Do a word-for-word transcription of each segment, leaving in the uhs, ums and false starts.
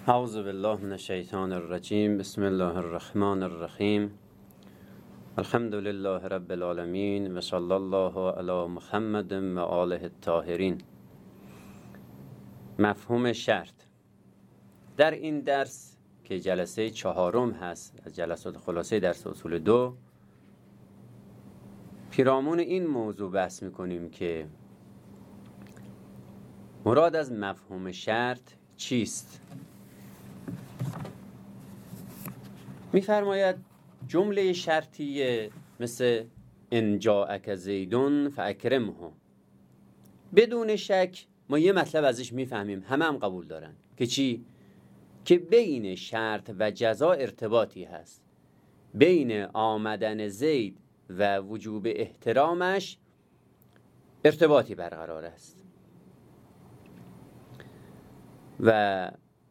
اعوذ بالله من الشیطان الرجیم. بسم الله الرحمن الرحیم. الحمد لله رب العالمین و صلی الله علی محمد و آله الطاهرین. مفهوم شرط. در این درس که جلسه چهارم هست از جلسات خلاصه درس اصول دو، پیرامون این موضوع بحث میکنیم که مراد از مفهوم شرط چیست؟ میفرماید جمله شرطیه مثل ان جاءک زیدون فاکرمه، بدون شک ما یه مطلب ازش میفهمیم، همه هم قبول دارن که چی؟ که بین شرط و جزا ارتباطی هست، بین آمدن زید و وجوب احترامش ارتباطی برقرار است. و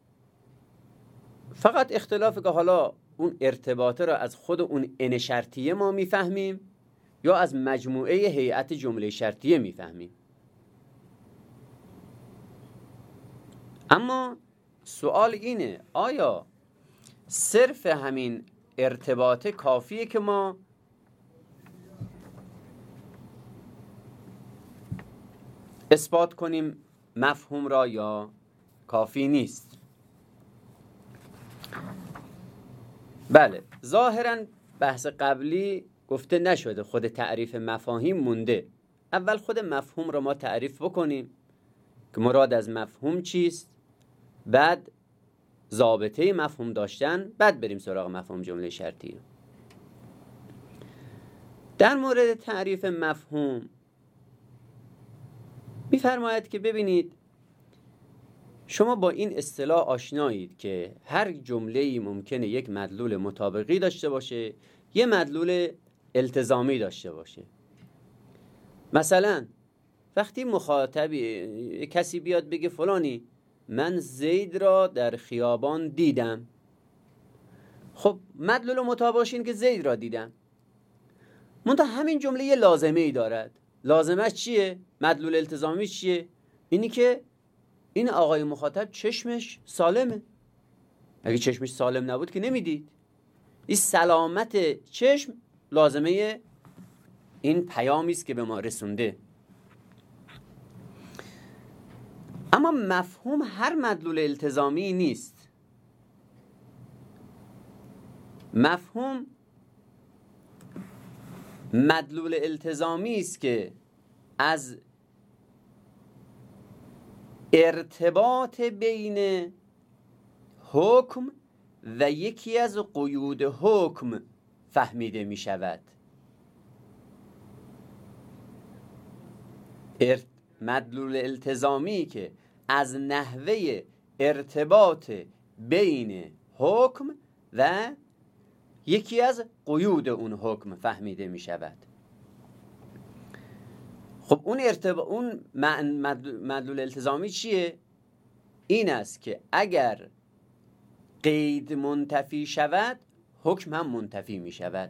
فقط اختلاف که حالا اون ارتباطه را از خود اون ان شرطیه ما میفهمیم یا از مجموعه هیئت جمله شرطیه میفهمیم. اما سوال اینه آیا صرف همین ارتباط کافیه که ما اثبات کنیم مفهوم را یا کافی نیست؟ بله، ظاهراً بحث قبلی گفته نشده، خود تعریف مفاهیم مونده. اول خود مفهوم را ما تعریف بکنیم که مراد از مفهوم چیست، بعد ضابطه مفهوم داشتن، بعد بریم سراغ مفهوم جمله شرطیه. در مورد تعریف مفهوم می‌فرماید که ببینید شما با این اصطلاح آشنایید که هر جمله‌ای ممکنه یک مدلول مطابقی داشته باشه، یه مدلول التزامی داشته باشه. مثلا وقتی مخاطبی کسی بیاد بگه فلانی من زید را در خیابان دیدم، خب مدلول مطابقش این که زید را دیدم، منتها همین جمله یه لازمه ای دارد. لازمش چیه؟ مدلول التزامی چیه؟ اینی که این آقای مخاطب چشمش سالمه. اگه چشمش سالم نبود که نمیدید. این سلامت چشم لازمه این پیامی است که به ما رسونده. اما مفهوم هر مدلول التزامی نیست. مفهوم مدلول التزامی است که از ارتباط بین حکم و یکی از قیود حکم فهمیده می شود. ارت... مدلول التزامی که از نحوه ارتباط بین حکم و یکی از قیود اون حکم فهمیده می شود. خب اون ارتبا... اون مدلول التزامی چیه؟ این است که اگر قید منتفی شود حکم هم منتفی می شود.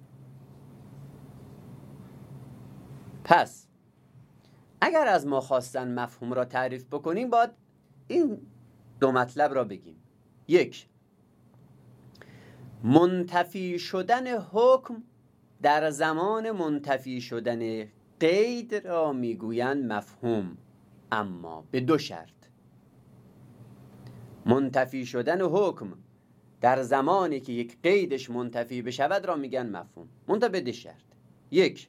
پس اگر از ما خواستن مفهوم را تعریف بکنیم باید این دو مطلب را بگیم. یک، منتفی شدن حکم در زمان منتفی شدن قید را میگویند مفهوم، اما به دو شرط. منتفی شدن حکم در زمانی که یک قیدش منتفی بشود را میگن مفهوم، منتها به دو شرط. یک،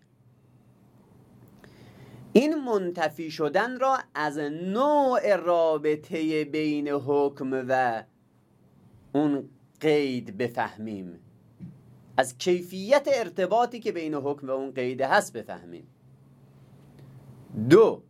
این منتفی شدن را از نوع رابطه بین حکم و اون قید بفهمیم، از کیفیت ارتباطی که بین حکم و اون قید هست بفهمیم. دو،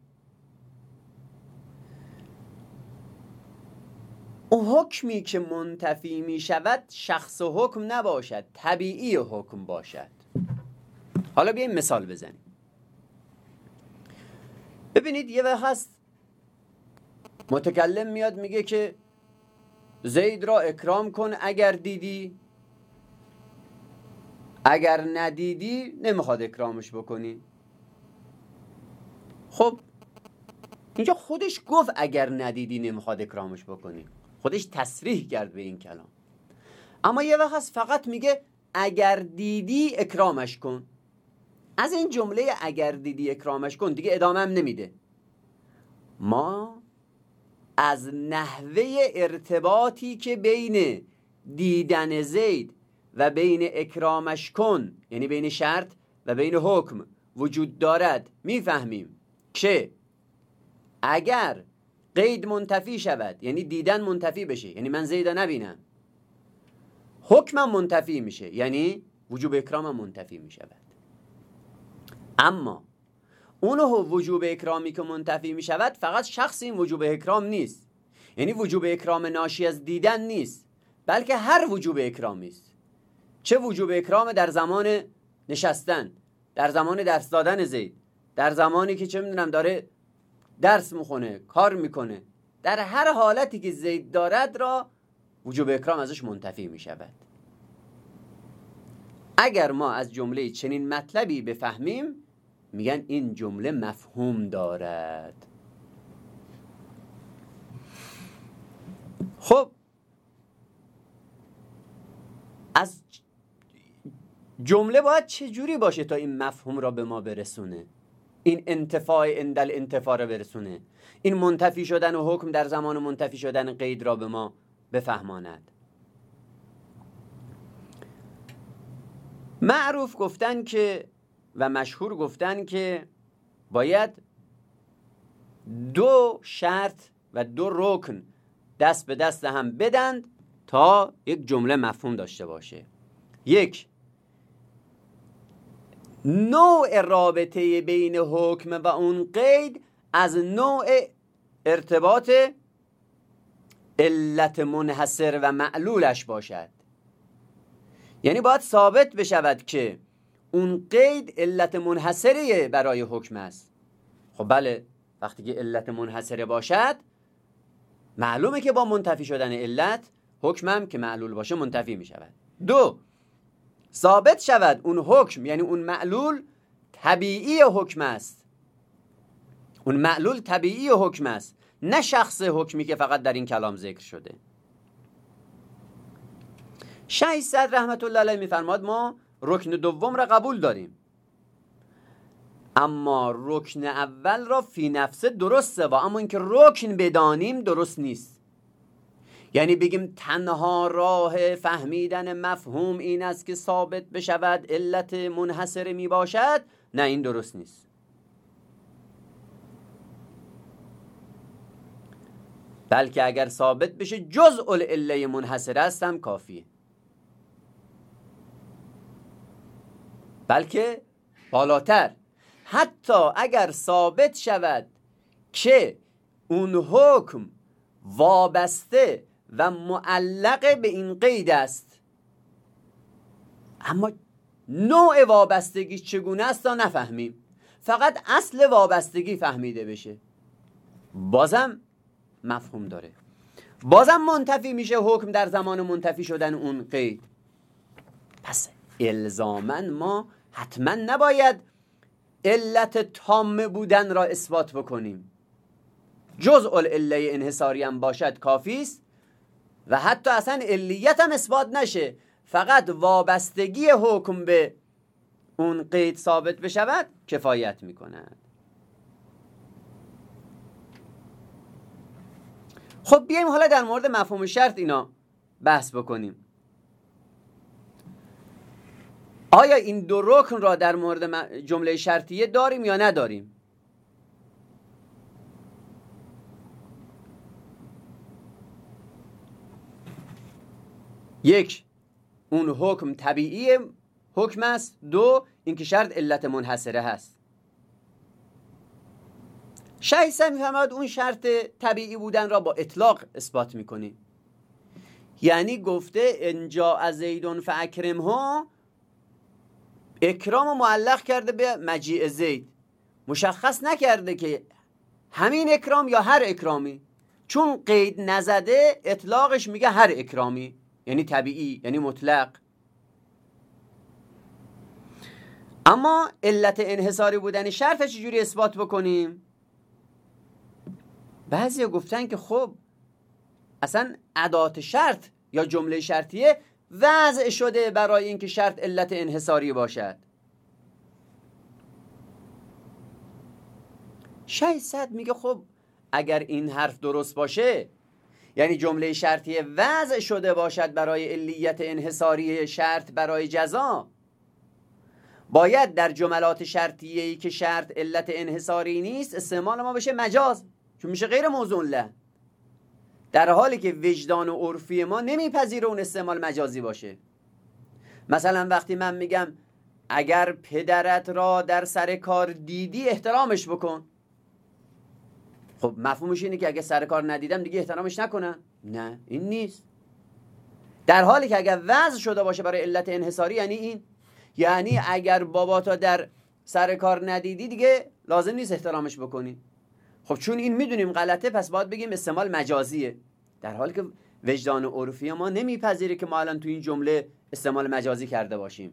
اون حکمی که منتفی می شود شخص حکم نباشد، طبیعی حکم باشد. حالا بیاییم مثال بزنیم. ببینید یه وقت هست متکلم میاد میگه که زید را اکرام کن اگر دیدی، اگر ندیدی نمیخواد اکرامش بکنی. خب اینجا خودش گفت اگر ندیدی نمیخواد اکرامش بکنی، خودش تصریح کرد به این کلام. اما یه وقت هست فقط میگه اگر دیدی اکرامش کن. از این جمله اگر دیدی اکرامش کن دیگه ادامه هم نمیده. ما از نحوه ارتباطی که بین دیدن زید و بین اکرامش کن، یعنی بین شرط و بین حکم وجود دارد، میفهمیم که اگر قید منتفی شود، یعنی دیدن منتفی بشه، یعنی من زیدا نبینم، حکمم منتفی میشه، یعنی وجوب اکرامم منتفی میشود. اما اونه وجوب اکرامی که منتفی میشود فقط شخص این وجوب اکرام نیست، یعنی وجوب اکرام ناشی از دیدن نیست، بلکه هر وجوب اکرامی است. چه وجوب اکرام در زمان نشستن، در زمان درس دادن زید، در زمانی که چه میدونم داره درس میخونه، کار میکنه، در هر حالتی که زید دارد را وجوب اکرام ازش منتفی میشود. اگر ما از جمله چنین مطلبی بفهمیم میگن این جمله مفهوم دارد. خب از جمله باید چه جوری باشه تا این مفهوم را به ما برسونه، این انتفاع اندل انتفاع را برسونه، این منتفی شدن و حکم در زمان منتفی شدن قید را به ما بفهماند؟ معروف گفتن که و مشهور گفتن که باید دو شرط و دو رکن دست به دست هم بدند تا یک جمله مفهوم داشته باشه. یک، نوع رابطه بین حکم و اون قید از نوع ارتباط علت منحصر و معلولش باشد. یعنی باید ثابت بشود که اون قید علت منحصره برای حکم است. خب بله، وقتی که علت منحصره باشد معلومه که با منتفی شدن علت حکمم که معلول باشه منتفی می شود. دو، ثابت شود اون حکم یعنی اون معلول طبیعی حکم است، اون معلول طبیعی حکم است، نه شخص حکمی که فقط در این کلام ذکر شده. شیخ صدر رحمت الله علیه میفرماد ما رکن دوم را قبول داریم، اما رکن اول را فی نفسه درسته، و اما اینکه رکن بدانیم درست نیست. یعنی بگیم تنها راه فهمیدن مفهوم این است که ثابت بشود علت منحصر می باشد، نه، این درست نیست. بلکه اگر ثابت بشه جزء العله منحصر است هم کافیه. بلکه بالاتر، حتی اگر ثابت شود که اون حکم وابسته و معلق به این قید است، اما نوع وابستگی چگونه است تا نفهمیم، فقط اصل وابستگی فهمیده بشه، بازم مفهوم داره، بازم منتفی میشه حکم در زمان منتفی شدن اون قید. پس الزاماً ما حتما نباید علت تام بودن را اثبات بکنیم، جزء العله انحصاری هم باشد کافی است، و حتی اصلا علیت هم اثبات نشه، فقط وابستگی حکم به اون قید ثابت بشود کفایت میکند. خب بیایم حالا در مورد مفهوم شرط اینا بحث بکنیم. آیا این دو رکن را در مورد جمله شرطیه داریم یا نداریم؟ یک، اون حکم طبیعی حکم است. دو، اینکه شرط علت منحصره هست. شیخ صاحب میفرماید اون شرط طبیعی بودن را با اطلاق اثبات میکنیم. یعنی گفته انجا زیدون فاکرمه، اکرام معلق کرده به مجیء زید، مشخص نکرده که همین اکرام یا هر اکرامی. چون قید نزده اطلاقش میگه هر اکرامی، یعنی طبیعی، یعنی مطلق. اما علت انحصاری بودن شرط چجوری اثبات بکنیم؟ بعضی گفتن که خب اصلا ادات شرط یا جمله شرطیه وضع شده برای اینکه شرط علت انحصاری باشد. شیخ سعد میگه خب اگر این حرف درست باشه، یعنی جمله شرطیه وضع شده باشد برای علیت انحصاری شرط برای جزا، باید در جملات شرطیه‌ای که شرط علت انحصاری نیست استعمال ما بشه مجاز، چون میشه غیر موضوع له، در حالی که وجدان و عرفی ما نمیپذیره اون استعمال مجازی باشه. مثلا وقتی من میگم اگر پدرت را در سر کار دیدی احترامش بکن، خب مفهومش اینه که اگه سر کار ندیدم دیگه احترامش نکنم؟ نه، این نیست. در حالی که اگر وضع شده باشه برای علت انحصاری یعنی این، یعنی اگر باباتا در سر کار ندیدی دیگه لازم نیست احترامش بکنی. خب چون این میدونیم غلطه، پس باید بگیم استعمال مجازیه، در حالی که وجدان و عرفی ما نمیپذیره که ما الان تو این جمله استعمال مجازی کرده باشیم.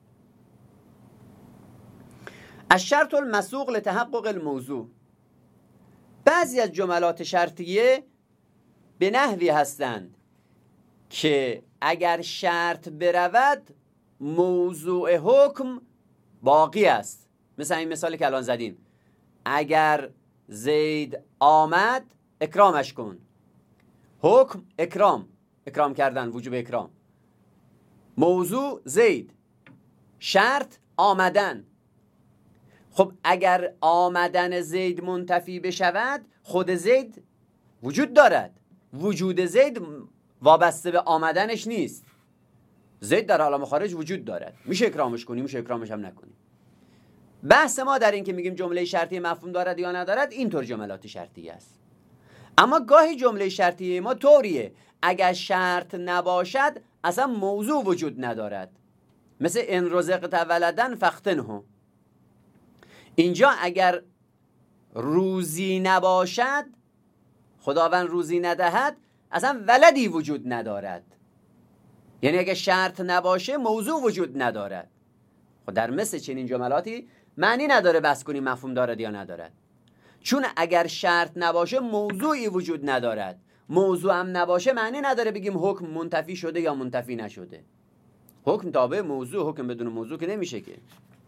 الشرط المسوق لتحقق الموضوع، بعضی از جملات شرطیه به نحوی هستند که اگر شرط برود موضوع حکم باقی است. مثل این مثالی که الان زدیم، اگر زید آمد اکرامش کن. حکم اکرام، اکرام کردن، وجوب اکرام. موضوع زید، شرط آمدن. خب اگر آمدن زید منتفی بشود، خود زید وجود دارد، وجود زید وابسته به آمدنش نیست. زید در عالم خارج وجود دارد، میشه اکرامش کنی، میشه اکرامش هم نکنی. بحث ما در این که میگیم جمله شرطی مفهوم دارد یا ندارد، اینطور جملات شرطی است. اما گاهی جمله شرطی ما طوریه اگر شرط نباشد اصلا موضوع وجود ندارد، مثل ان رزقت ولدن فاختنه. اینجا اگر روزی نباشد، خداوند روزی ندهد، اصلا ولدی وجود ندارد. یعنی اگر شرط نباشه موضوع وجود ندارد. خب در مثل چنین جملاتی معنی نداره بس کنی مفهوم دارد یا ندارد، چون اگر شرط نباشه موضوعی وجود ندارد. موضوع هم نباشه معنی نداره بگیم حکم منتفی شده یا منتفی نشده. حکم تابع موضوع، حکم بدون موضوع که نمیشه که.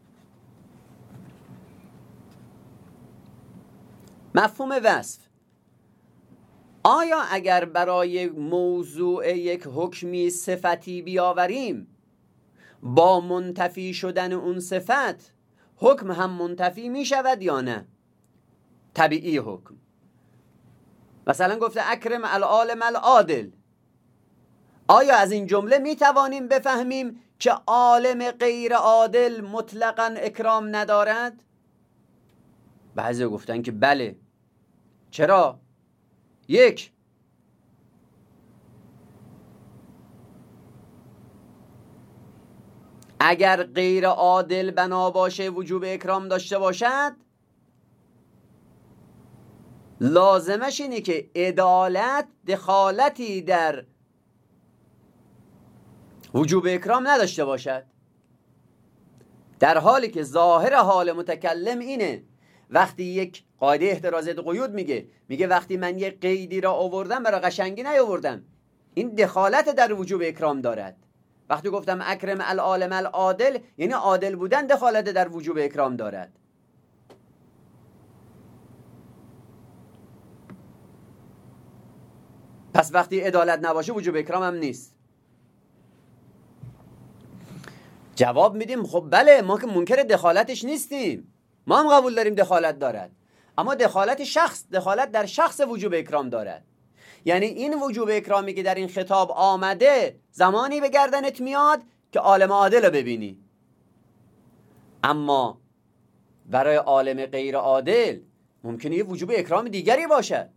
مفهوم وصف، آیا اگر برای موضوع یک حکمی صفتی بیاوریم، با منتفی شدن اون صفت حکم هم منتفی می شود یا نه؟ طبیعی حکم. مثلا گفته اکرم العالم العادل، آیا از این جمله می توانیم بفهمیم که عالم غیر عادل مطلقاً اکرام ندارد؟ بعضی گفتن که بله. چرا؟ یک، اگر غیر عادل بنا باشه وجوب اکرام داشته باشد، لازمش اینه که عدالت دخالتی در وجوب اکرام نداشته باشد، در حالی که ظاهر حال متکلم اینه. وقتی یک قاعده احترازات قیود میگه میگه وقتی من یک قیدی را آوردم برای قشنگی نیاوردم، این دخالت در وجوب اکرام دارد. وقتی گفتم اکرم العالم العادل، یعنی عادل بودن دخالت در وجوب اکرام دارد. پس وقتی عدالت نباشه وجوب اکرام هم نیست. جواب میدیم خب بله، ما که منکر دخالتش نیستیم، ما هم قبول داریم دخالت دارد، اما دخالت شخص، دخالت در شخص وجوب اکرام دارد. یعنی این وجوب اکرامی که در این خطاب آمده زمانی به گردنت میاد که عالم عادل رو ببینی، اما برای عالم غیر عادل ممکنه یه وجوب اکرام دیگری باشد.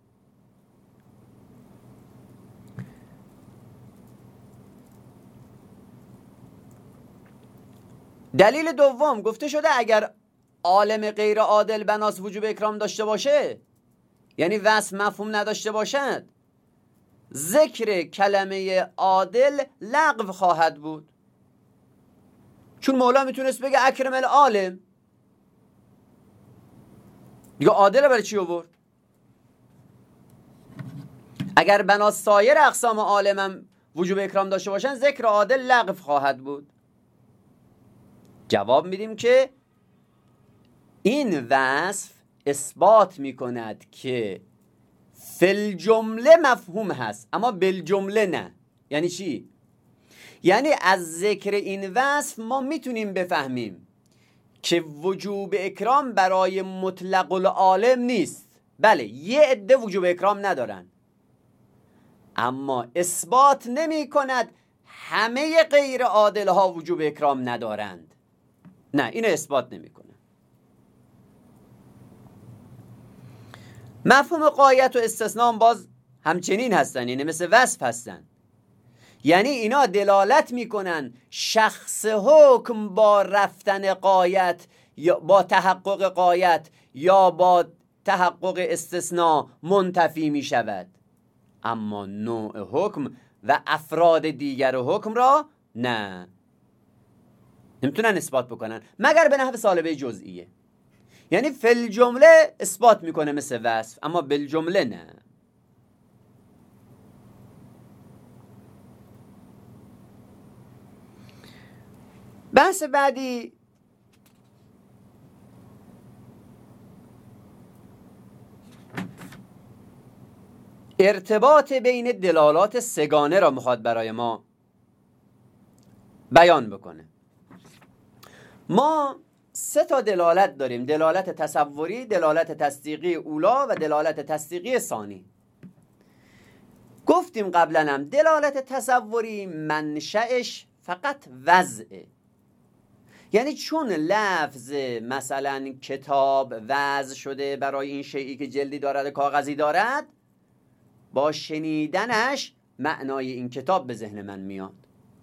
دلیل دوم گفته شده اگر عالم غیر عادل بناس وجوب اکرام داشته باشه، یعنی وصف مفهوم نداشته باشد، ذکر کلمه عادل لغو خواهد بود. چون مولا میتونست بگه اکرم العالم، دیگه عادل برای چی آورد؟ اگر بنا سایر اقسام عالمم وجوب اکرام داشته باشن ذکر عادل لغو خواهد بود. جواب میدیم که این وصف اثبات میکند که فل جمله مفهوم هست اما بالجمله نه. یعنی چی؟ یعنی از ذکر این وصف ما میتونیم بفهمیم که وجوب اکرام برای مطلق العالم نیست. بله یه عده وجوب اکرام ندارن، اما اثبات نمی کند همه غیر عادل ها وجوب اکرام ندارند. نه، اینو اثبات نمی کنه. مفهوم غایت و استثناء باز همچنین هستن، یعنی مثل وصف هستن. یعنی اینا دلالت میکنن شخص حکم با رفتن غایت یا با تحقق غایت یا با تحقق استثناء منتفی می شود، اما نوع حکم و افراد دیگر حکم را نه، نمیتونن اثبات بکنن مگر به نحو سالبه جزئیه. یعنی فل جمله اثبات میکنه مثل وصف، اما بالجمله نه. بحث بعدی ارتباط بین دلالات سگانه را میخواد برای ما بیان بکنه. ما سه تا دلالت داریم: دلالت تصوری، دلالت تصدیقی اولا و دلالت تصدیقی ثانی. گفتیم قبلا هم دلالت تصوری منشأش فقط وضعه، یعنی چون لفظ مثلا کتاب وضع شده برای این شیئی که جلدی دارد کاغذی دارد، با شنیدنش معنای این کتاب به ذهن من میاد.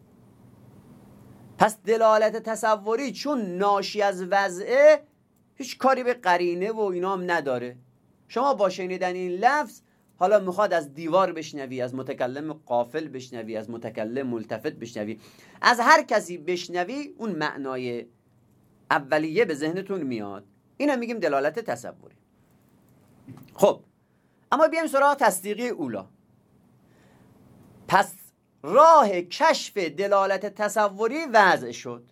پس دلالت تصوری چون ناشی از وضعه هیچ کاری به قرینه و اینا هم نداره. شما با شنیدن این لفظ حالا میخواد از دیوار بشنوی، از متکلم غافل بشنوی، از متکلم ملتفت بشنوی، از هر کسی بشنوی، اون معنای اولیه به ذهنتون میاد. اینا میگیم دلالت تصوری. خب اما بیایم سراغ تصدیقی اولا. پس راه کشف دلالت تصوری وضع شد.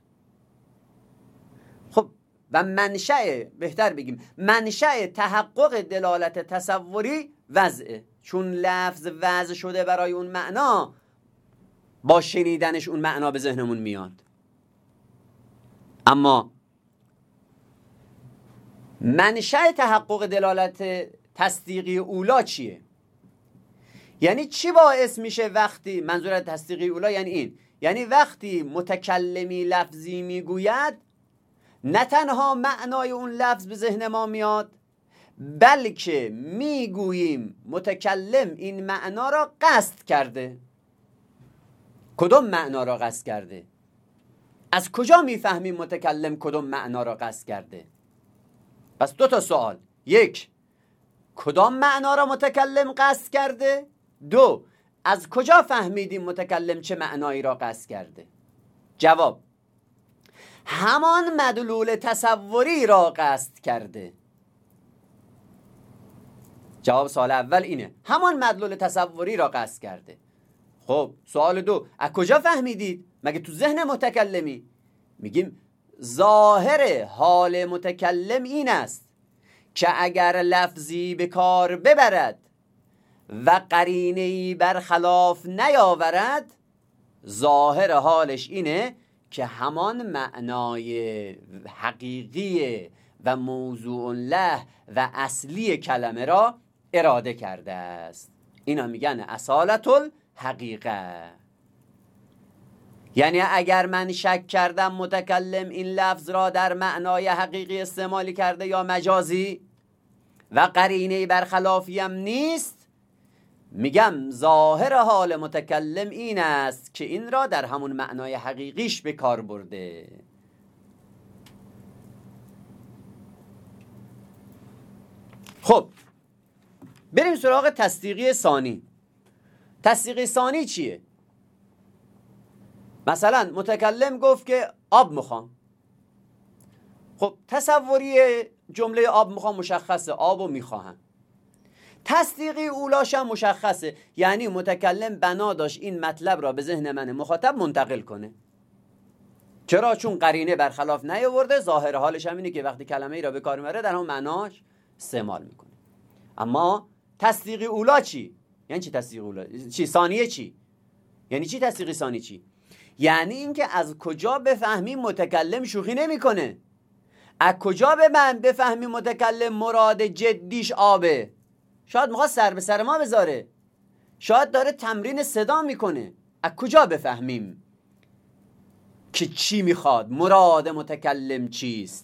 خب و منشأ، بهتر بگیم منشأ تحقق دلالت تصوری وضعه، چون لفظ وضع شده برای اون معنا، با شنیدنش اون معنا به ذهنمون میاد. اما منشأ تحقق دلالت تصدیقی اولا چیه؟ یعنی چی باعث میشه وقتی، منظور تصدیقی اولا یعنی این، یعنی وقتی متکلمی لفظی میگوید نه تنها معنای اون لفظ به ذهن ما میاد، بلکه میگوییم متکلم این معنا را قصد کرده. کدوم معنا را قصد کرده؟ از کجا میفهمیم متکلم کدوم معنا را قصد کرده؟ پس دو تا سوال: یک، کدام معنا را متکلم قصد کرده؟ دو، از کجا فهمیدیم متکلم چه معنایی را قصد کرده؟ جواب: همان مدلول تصوری را قصد کرده. جواب سوال اول اینه، همان مدلول تصوری را قصد کرده. خب سوال دو، از کجا فهمیدید؟ مگه تو ذهن متکلمی؟ میگیم ظاهر حال متکلم این است که اگر لفظی به کار ببرد و قرینه‌ای برخلاف نیاورد، ظاهر حالش اینه که همان معنای حقیقی و موضوع له و اصلی کلمه را اراده کرده است. اینا میگن اصالت الحقیقه. یعنی اگر من شک کردم متکلم این لفظ را در معنای حقیقی استعمالی کرده یا مجازی و قرینه برخلافیم نیست، میگم ظاهر حال متکلم این است که این را در همون معنای حقیقیش به کار برده. خب بریم سراغ تصدیقی ثانی. تصدیقی ثانی چیه؟ مثلا متکلم گفت که آب میخوام. خب تصوری جمله آب میخوام مشخصه، آبو میخواهم. تصدیقی اولاش هم مشخصه، یعنی متکلم بنا داشت این مطلب را به ذهن من مخاطب منتقل کنه. چرا؟ چون قرینه برخلاف نیاورده، ظاهر حالش هم اینه که وقتی کلمه ای را به کار میبره در اون معناش استعمال میکنه. اما تصدیقی اولا چی؟ یعنی چی تصدیقی اولا؟ چی ثانیه چی؟ یعنی چی تصدیقی ثانی چی؟ یعنی اینکه از کجا بفهمیم متکلم شوخی نمیکنه؟ از کجا به من بفهمیم متکلم مراد جدیش آبه؟ شاید میخواد سر به سر ما بذاره، شاید داره تمرین صدا میکنه. از کجا بفهمیم که چی میخواد، مراد متکلم چیست؟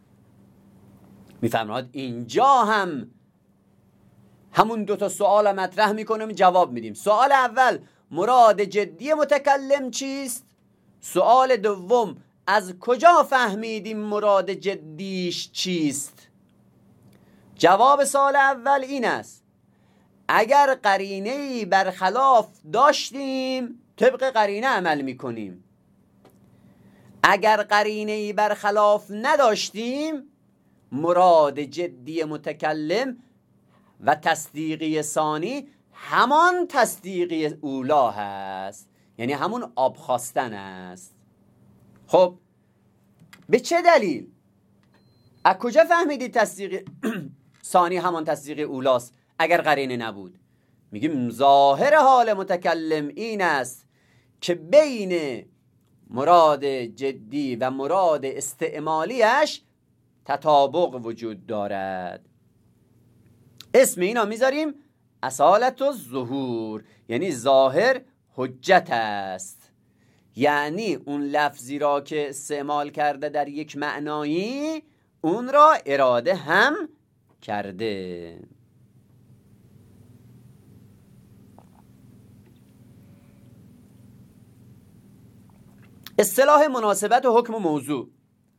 میفرماد اینجا هم همون دوتا سوال مطرح میکنیم، جواب میدیم. سوال اول مراد جدی متکلم چیست؟ سوال دوم از کجا فهمیدیم مراد جدیش چیست؟ جواب سوال اول این است: اگر قرینه‌ای برخلاف داشتیم طبق قرینه عمل میکنیم، اگر قرینه‌ای برخلاف نداشتیم مراد جدی متکلم و تصدیقی ثانی همان تصدیقی اولا هست، یعنی همون آب خواستن است. خب به چه دلیل؟ از کجا فهمیدید تصدیق ثانی همان تصدیق اولاست اگر قرینه نبود؟ میگیم ظاهر حال متکلم این است که بین مراد جدی و مراد استعمالیش تطابق وجود دارد. اسم اینا میذاریم اصالت الظهور، یعنی ظاهر حجت است. یعنی اون لفظی را که استعمال کرده در یک معنایی اون را اراده هم کرده. اصطلاح مناسبت و حکم موضوع.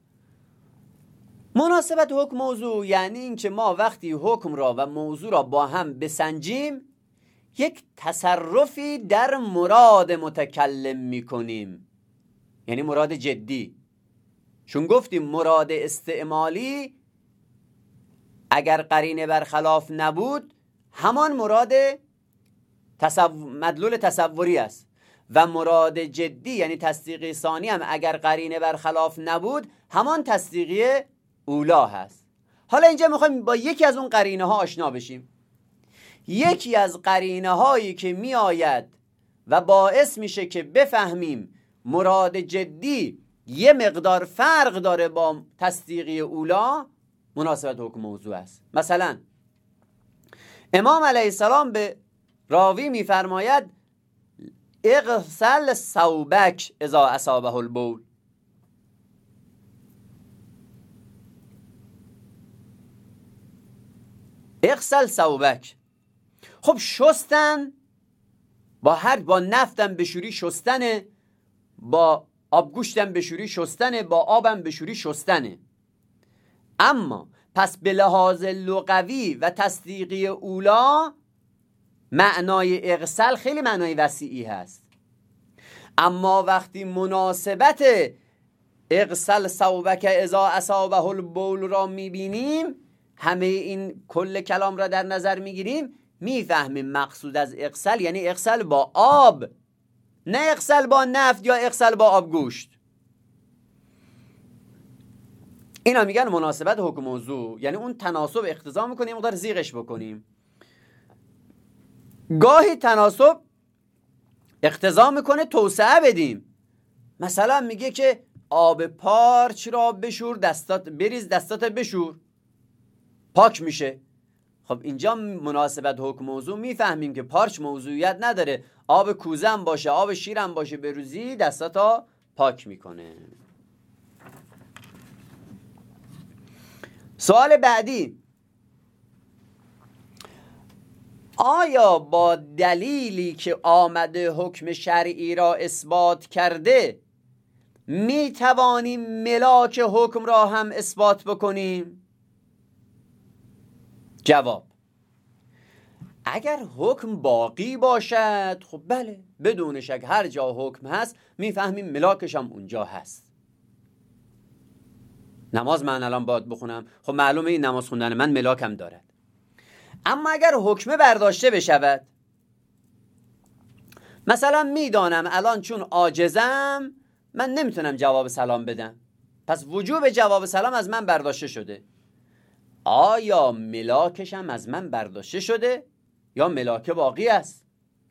مناسبت و حکم موضوع یعنی این که ما وقتی حکم را و موضوع را با هم بسنجیم یک تصرفی در مراد متکلم میکنیم، یعنی مراد جدی. چون گفتیم مراد استعمالی اگر قرینه برخلاف نبود همان مراد تصو... مدلول تصوری است و مراد جدی یعنی تصدیقی ثانی هم اگر قرینه برخلاف نبود همان تصدیقی اولا هست. حالا اینجا میخوایم با یکی از اون قرینه ها آشنا بشیم. یکی از قرینه هایی که می آید و باعث میشه که بفهمیم مراد جدی یه مقدار فرق داره با تصدیقی اولا، مناسبت حکم موضوع است. مثلا امام علیه السلام به راوی میفرماید اغسل ثوبک اذا اصابه البول. اغسل ثوبک. خب شستن با هر با نفتم بشوری شستنه، با آبگوشتم بشوری شستنه، با آبم بشوری شستنه. اما پس به لحاظ لغوی و تصدیقی اولا معنای اغسل خیلی معنای وسیعی هست. اما وقتی مناسبت اغسل ثوبک اذا اصابه البول را میبینیم، همه این کل کلام را در نظر میگیریم، میفهمیم مقصود از اغسل یعنی اغسل با آب، نه اغسل با نفت یا اغسل با آبگوشت. اینا میگن مناسبت حکم موضوع، یعنی اون تناسب اقتضا میکنیم مقدار زیغش بکنیم. گاهی تناسب اقتضا میکنه توسعه بدیم. مثلا میگه که آب پارچ را بشور، دستات بریز، دستات بشور، پاک میشه. خب اینجا مناسبت حکم موضوع میفهمیم که پارچ موضوعیت نداره، آب کوزم باشه، آب شیرم باشه، بروزی دستاتا پاک میکنه. سوال بعدی: آیا با دلیلی که آمده حکم شرعی را اثبات کرده می توانیم ملاک حکم را هم اثبات بکنیم؟ جواب: اگر حکم باقی باشد خب بله، بدون شک هر جا حکم هست میفهمیم ملاکش هم اونجا هست. نماز من الان باید بخونم، خب معلومه این نماز خوندن من ملاکم دارد. اما اگر حکم برداشته بشود، مثلا میدانم الان چون عاجزم من نمیتونم جواب سلام بدم، پس وجوب جواب سلام از من برداشته شده. آیا ملاکشم از من برداشته شده یا ملاک باقی است؟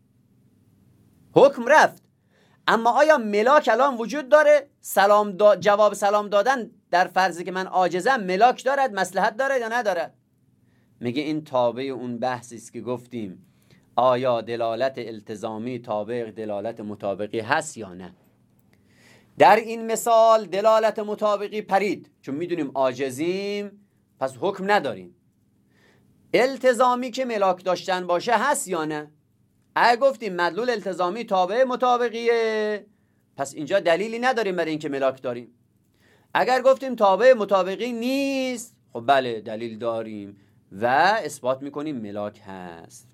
حکم رفت، اما آیا ملاک الان وجود داره؟ سلام دا... جواب سلام دادن در فرضی که من عاجزم ملاک دارد، مصلحت دارد یا ندارد؟ میگه این تابع اون بحثی است که گفتیم آیا دلالت التزامی تابع دلالت مطابقی هست یا نه. در این مثال دلالت مطابقی پرید، چون میدونیم عاجزیم پس حکم نداریم. التزامی که ملاک داشتن باشه هست یا نه؟ اگه گفتیم مدلول التزامی تابع مطابقیه پس اینجا دلیلی نداریم برای اینکه ملاک داریم. اگر گفتیم تابع مطابقی نیست، خب بله دلیل داریم و اثبات میکنیم ملاک هست.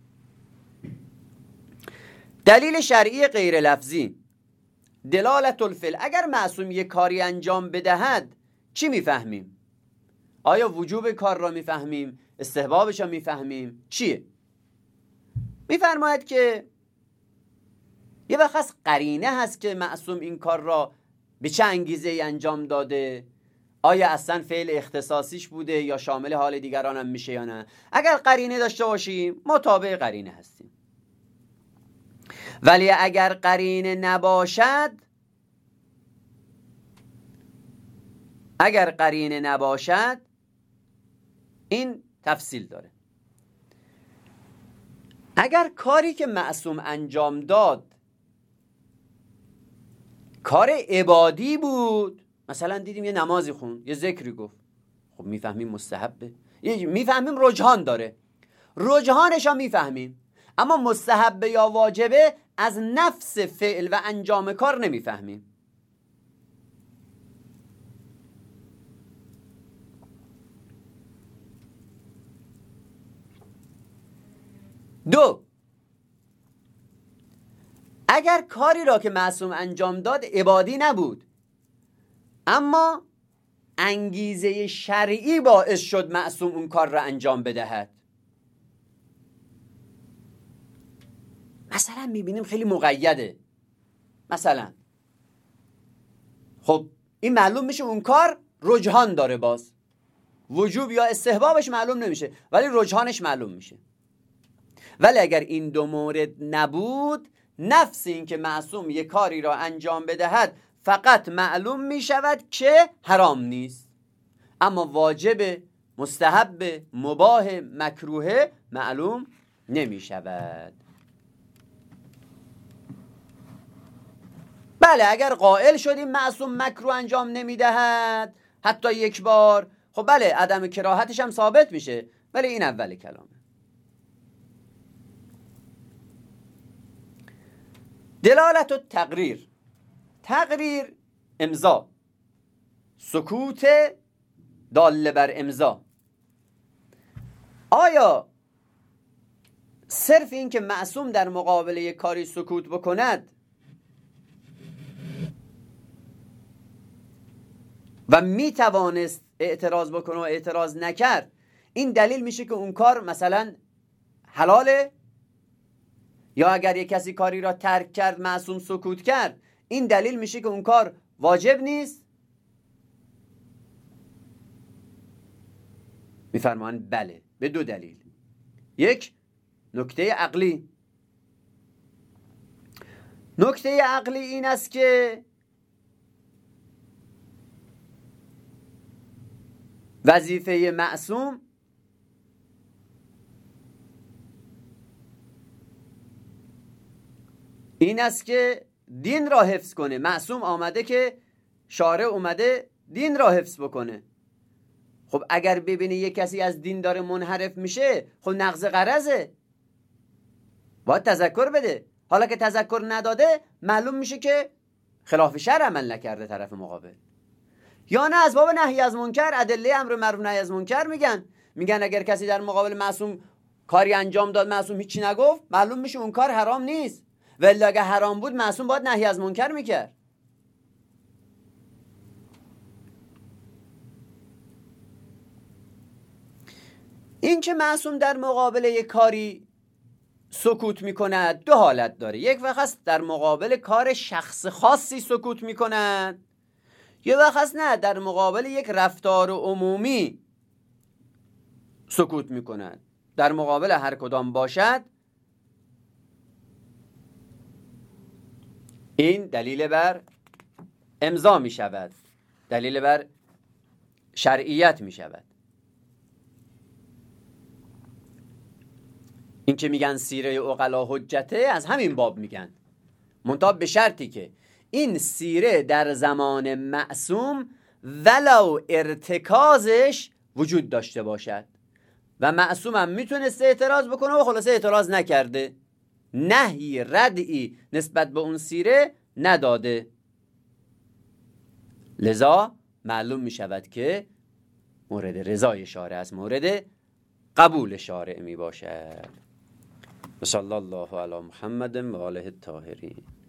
دلیل شرعی غیر لفظی، دلالت الفعل. اگر معصوم یک کاری انجام بدهد چی میفهمیم؟ آیا وجوب کار را میفهمیم؟ استحبابش را میفهمیم؟ چیه؟ میفرماید که یه وقت هست قرینه هست که معصوم این کار را به چه انگیزه ای انجام داده، آیا اصلا فعل اختصاصیش بوده یا شامل حال دیگران هم میشه یا نه. اگر قرینه داشته باشیم ما تابع قرینه هستیم، ولی اگر قرینه نباشد اگر قرینه نباشد این تفصیل داره. اگر کاری که معصوم انجام داد کار عبادی بود، مثلا دیدیم یه نمازی خون، یه ذکری گفت، خب میفهمیم مستحبه، میفهمیم رجحان داره، رجحانش هم میفهمیم، اما مستحبه یا واجبه از نفس فعل و انجام کار نمیفهمیم. دو، اگر کاری را که معصوم انجام داد عبادی نبود اما انگیزه شرعی باعث شد معصوم اون کار را انجام بدهد، مثلا میبینیم خیلی مقیده، مثلا خب این معلوم میشه اون کار رجحان داره، باز وجوب یا استحبابش معلوم نمیشه ولی رجحانش معلوم میشه. ولی اگر این دو مورد نبود، نفس این که معصوم یک کاری را انجام بدهد فقط معلوم می شود که حرام نیست، اما واجب، مستحب، مباح، مکروه معلوم نمی شود. بله اگر قائل شدیم معصوم مکروه انجام نمی دهد حتی یک بار، خب بله عدم کراهتش هم ثابت میشه، ولی این اول کلامه. دلالت و تقریر، تقریر امضا، سکوت داله بر امضا. آیا صرف این که معصوم در مقابل یک کاری سکوت بکند و می توانست اعتراض بکنه و اعتراض نکرد این دلیل میشه که اون کار مثلا حلاله؟ یا اگر یک کسی کاری را ترک کرد معصوم سکوت کرد این دلیل میشه که اون کار واجب نیست؟ میفرمان بله، به دو دلیل. یک، نکته عقلی. نکته عقلی این است که وظیفه معصوم این است که دین را حفظ کنه. معصوم آمده که شارع اومده دین را حفظ بکنه. خب اگر ببینی یک کسی از دین داره منحرف میشه، خب نقض غرضه، باید تذکر بده. حالا که تذکر نداده معلوم میشه که خلاف شرع عمل نکرده طرف مقابل. یا نه از باب نهی از منکر، ادله امر معروف نهی از منکر میگن میگن اگر کسی در مقابل معصوم کاری انجام داد معصوم هیچی نگفت معلوم میشه اون کار حرام نیست، ولی اگه حرام بود معصوم باید نهی از منکر میکرد. این که معصوم در مقابل یک کاری سکوت میکند دو حالت داره. یک وقت هست در مقابل کار شخص خاصی سکوت میکند، یه وقت هست نه در مقابل یک رفتار عمومی سکوت میکند. در مقابل هر کدام باشد این دلیل بر امضا می شود، دلیل بر شرعیت می شود. این که میگن سیره عقلا حجته از همین باب میگن، منتها به شرطی که این سیره در زمان معصوم ولو ارتکازش وجود داشته باشد و معصوم هم میتونسته اعتراض بکنه و خلاصه اعتراض نکرده، نهی ردعی نسبت به اون سیره نداده. لذا معلوم می شود که مورد رضای شارع است، مورد قبول شارع می باشد. صلی الله علی محمد و آله الطاهرین.